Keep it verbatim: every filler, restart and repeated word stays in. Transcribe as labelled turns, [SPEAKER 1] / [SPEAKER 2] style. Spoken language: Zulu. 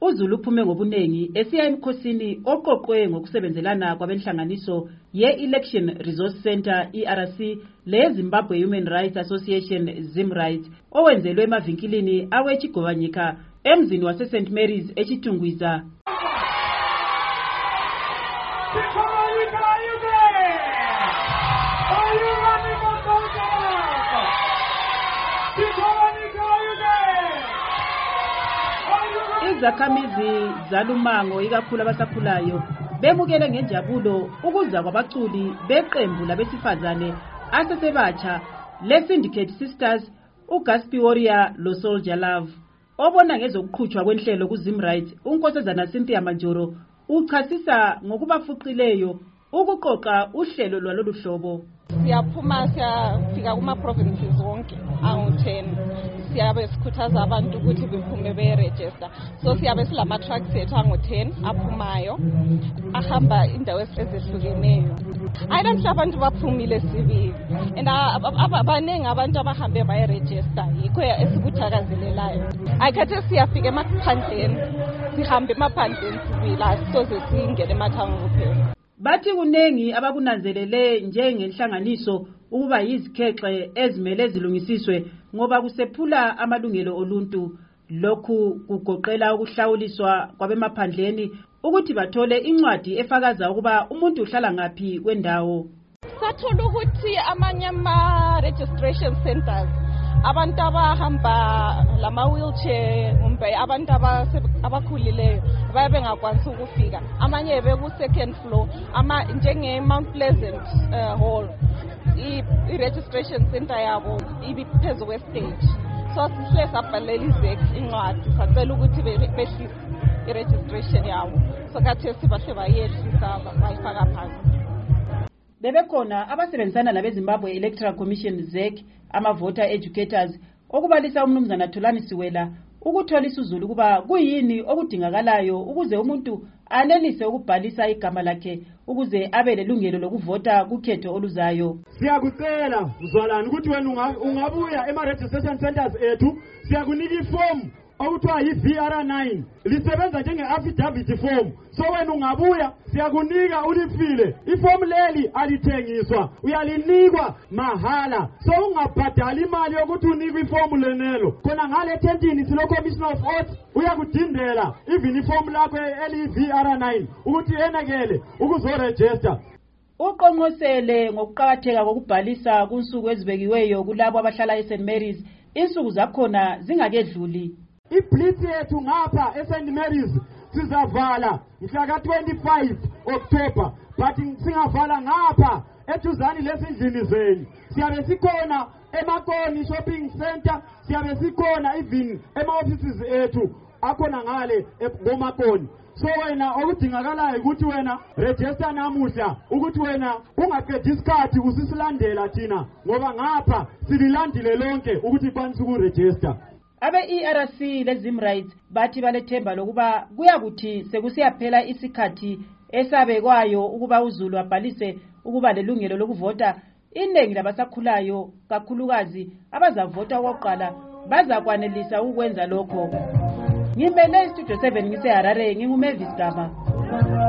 [SPEAKER 1] uZulu uphume ngobuningi esiya emkhosini oqoqwe ngokusebenzelana kwabenhlanganiso ye-Election Resource Center E R C le-Zimbabwe Human Rights Association ZimRights owenzelwe emavinkilini awechigobanyika emzini wase-Saint Mary's eChitungwiza. Izakhamizi zalumango ikakhulu abasakhulayo bemukele ngenjabulo ukuza kwabaculi beqembu labesifazane asesebatsha le-Syndicate Sisters uGaspi Warrior lo Soldier Love. Obona ngezokuqhutshwa kwenhlelo kuZimRights uNkosazana Cynthia Manjoro uchasisa ngokubafuqileyo ukuqoqa uhlelo lwalolu hlobo.
[SPEAKER 2] Siyaphuma siyafika kuma provinces wonke angu ten. Siyabe sikhuthaza abantu ukuthi bephume be-register. So siyabe silama trucks ethu angu ten aphumayo ahamba indawo ezihlukeneyo. Ayidamhla abantu baphumile sibili. And abaningi abantu abahambe baye-register yikho esikuthakazelelayo. Ayikhathi siyafika emaphandleni sihambe emaphandleni sibili asisoze singene emathawuni kuphela.
[SPEAKER 1] Bathi kunengi abakunanzelele njengenhlanganiso ukuba yizikhexe ezimele ezilungisiswe ngoba kusephula amalungelo oluntu. Lokhu kugoqela ukuhlawuliswa kwabemaphandleni ukuthi bathole incwadi efakaza ukuba umuntu uhlala ngaphi kwendawo.
[SPEAKER 2] Sathola ukuthi amanye ama registration centers abantu abahamba lama wheelchair kumbe abantu abakhulileyo babe ngakwanisi ukufika. Amanye beku second floor ama njenge Mount Pleasant uh, Hall i registration center yabo ibiphezulu kwestage. So sihle sabhalela izek incwadi sacela ukuthi behlise i registration yabo. So kathi sibahle bayehlisa bayifaka phansi.
[SPEAKER 1] Bebekhona abasebenzisana labeZimbabwe Electoral Commission Z E C ama-voter educators okubalisa umnumzana Thulani Siwela ukutholisa uZulu kuba kuyini okudingakalayo ukuze umuntu anelise ukubhalisa igama lakhe ukuze abe lelungelo lokuvota kukhetho oluzayo.
[SPEAKER 3] Siyakucela mzalwane ukuthi wena ungabuya ema-registration centers ethu siyakunika iform okuthiwa yi-V R nine lisebenza njenge-affidavit form. So wena ungabuya siyakunika ulifile. Iform leli alithengiswa uyalinikwa mahala. So ungabhadali imali yokuthi unikwe iform lenelo. Khona ngale tentini silo commissioner of oath uyakudindela even iform lakho eli-V R nine ukuthi yenekele ukuzoregister.
[SPEAKER 1] Uqonqosele ngokuqakatheka kokubhalisa kunsuku ezibekiweyo kulabo abahlala eSaint Mary's insuku zakhona zingakedluli.
[SPEAKER 3] Iblitz yethu ngapha eSaint Mary's sizavala mhla ka twenty-five October but singavala ngapha eduzani lesindlini zenu. Siyabe sikhona eMakoni shopping center, siyabe sikhona even ema-offices ethu akhona ngale eMakoni. So wena okudingakalayo ukuthi wena register namuhla ukuthi wena ungaqedi isikhathi usisilandela thina ngoba ngapha sililandile lonke ukuthi kwanise ukuregister.
[SPEAKER 1] Abe-E R C leZimRights bathi balethemba lokuba kuyakuthi sekusiyaphela isikhathi esabekwayo ukuba uZulu abhalise ukuba lelungelo lokuvota. Iningi labasakhulayo kakhulukazi abazavota okokuqala bazakwanelisa ukwenza lokho. Ngimele iStudio seven ngise Harare, nginguMavis Gama.